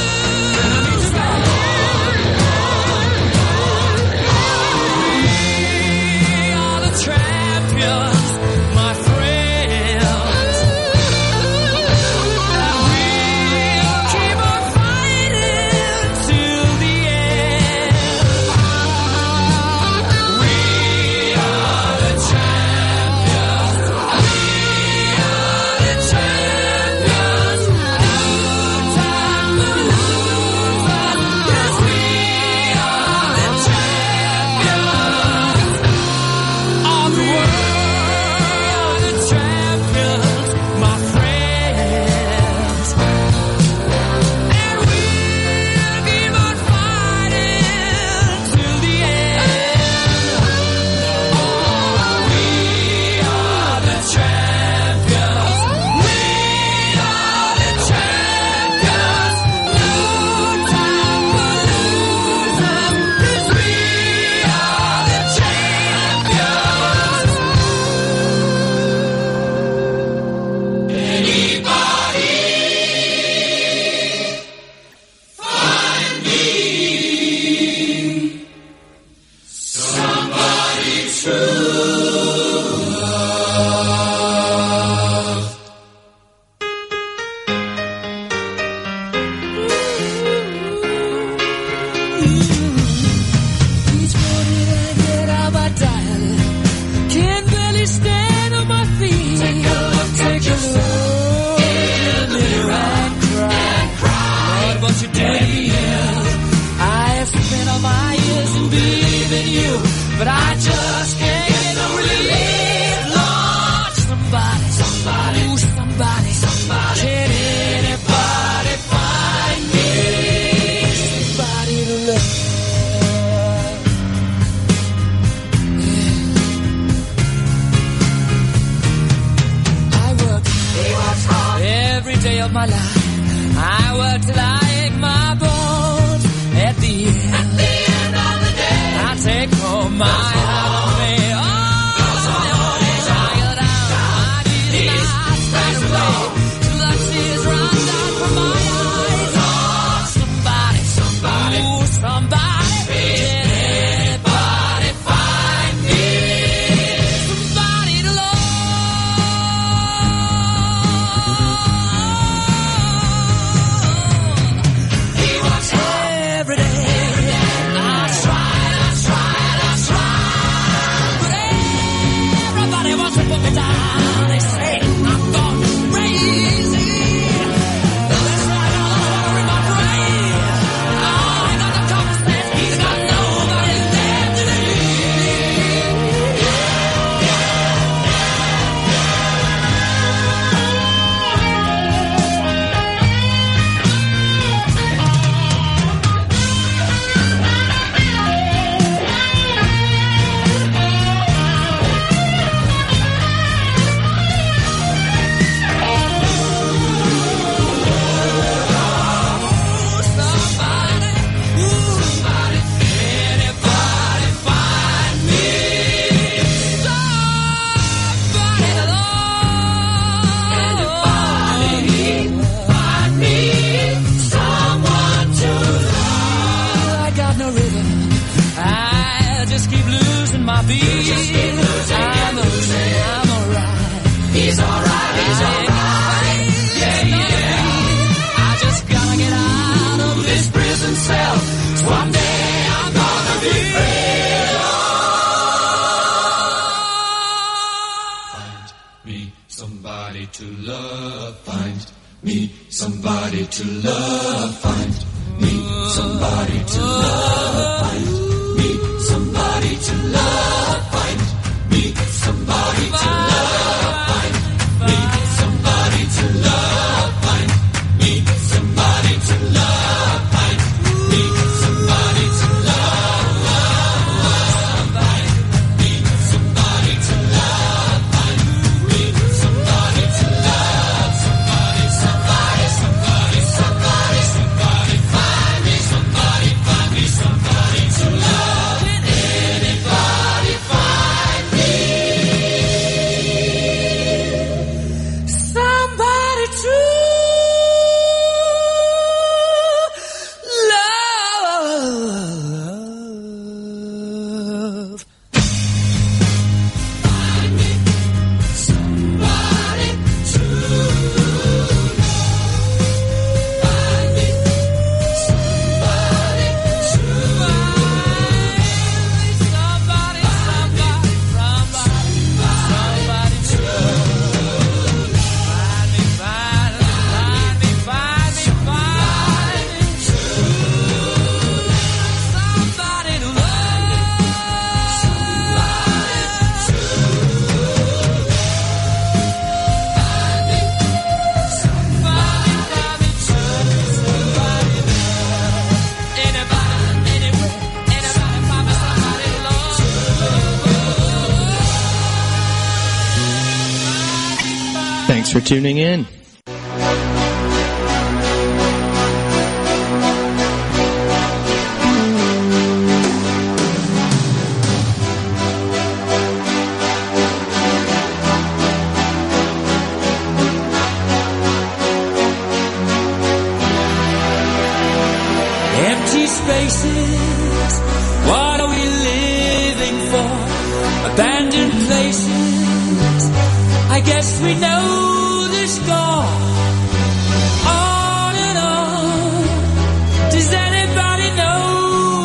Champions, my friends, and we'll keep on fighting till the end. Each morning I get out my diary, can barely stand on my feet. Take a look, take a look in the mirror and cry. Lord, what you did here. I have spent all my years in believing you, but I just can't get no relief. Lord, somebody, somebody, ooh, somebody, somebody, can anybody find me somebody to love? Yeah. I work, he works hard every day of my life. I work till I ache my bones. At the end, at the end of the day, I take home my holiday. Oh, tired out, my knees right away. Till the tears run down from my eyes. Oh, somebody, somebody, ooh, somebody, can anybody find me somebody to love? He works hard every day. I tried, I tried, I tried, but everybody wants to put me down. They say I'm gone crazy. That's why I got all over in my brain. Oh, I got the common sense. He's got nobody there to believe. Somebody, ooh, somebody, anybody find me somebody to love? Anybody find me someone to love? I got no rhythm. I just keep losing my beat. I'm okay, I'm alright. He's alright, he's alright. Yeah, yeah. I just gotta get out of this prison cell. One day I'm gonna be free. Find me somebody to love. Find me somebody to love. Find me somebody to love. Find me somebody to love. Find me somebody to love. Find me somebody to love. Find me somebody to love. Find me somebody to love. Find me somebody to love. Find me somebody to love. Somebody, somebody, somebody, somebody, somebody. Find me somebody, find me somebody to love. Anybody find me somebody to love. Find me somebody to love. Find me somebody to love. Somebody, somebody, somebody, somebody to love. Find me, find me, find me, find me, find me to love. Somebody to love. Thanks for tuning in. Empty spaces, what are we living for? Abandoned places, I guess we know the score. On and on, does anybody know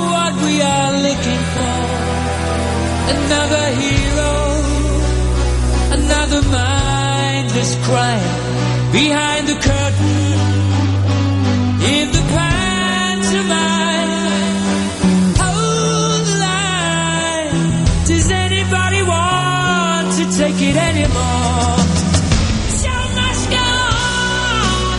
Another hero, another mindless crime behind the curtain in the pantomime. Hold the line. Does anybody want to take it anymore? The show must go on.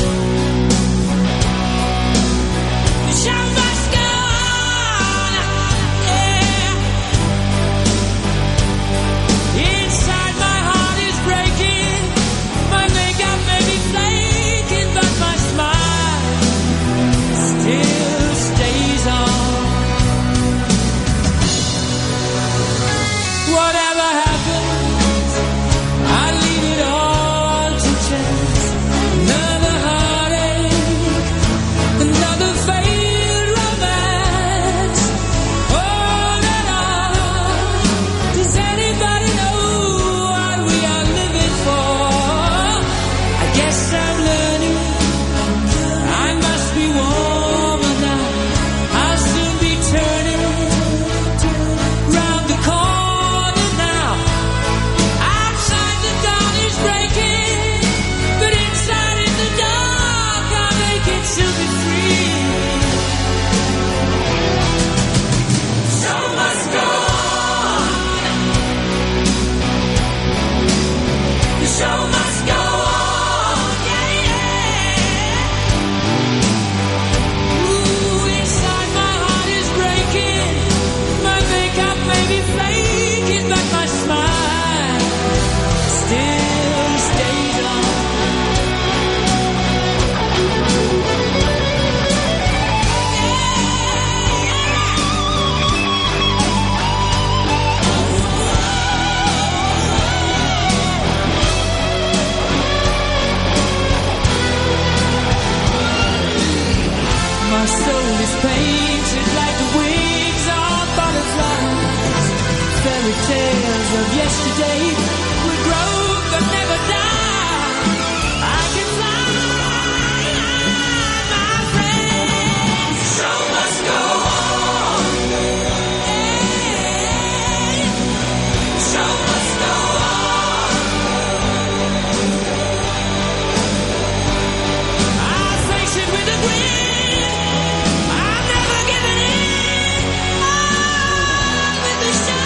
The show must go on. Yeah. Inside my heart is breaking. My makeup may be flaking, but my smile still stays on. Whatever happens, I leave it all to chance. Another heartache, another failed romance. On and on. Does anybody know what we are living for? I guess I'm learning. I must be warmer now. I'll soon be turning round the corner now. Outside the dawn is breaking, but inside in the dark I'll make it to be free. Show must go on. The show must go on. Yeah, yeah. Ooh, inside my heart is breaking. My makeup may be flaking, but my smile still stays on. My soul is painted like the wings of butterflies. Fairy tales of yesterday will grow but never die. I can fly, my friend. The show must go on. The show must go on. I'll face it with a grin. I'm never giving in. On with the show.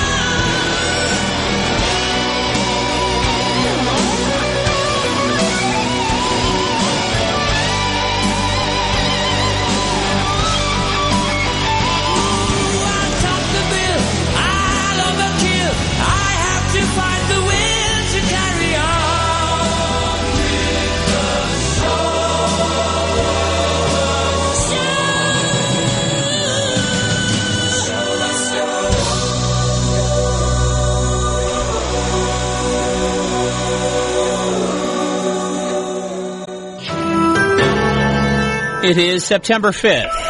Ooh, I'll top the bill. I'll overkill. I have to find the will to carry on with the show. Show must go It is September fifth.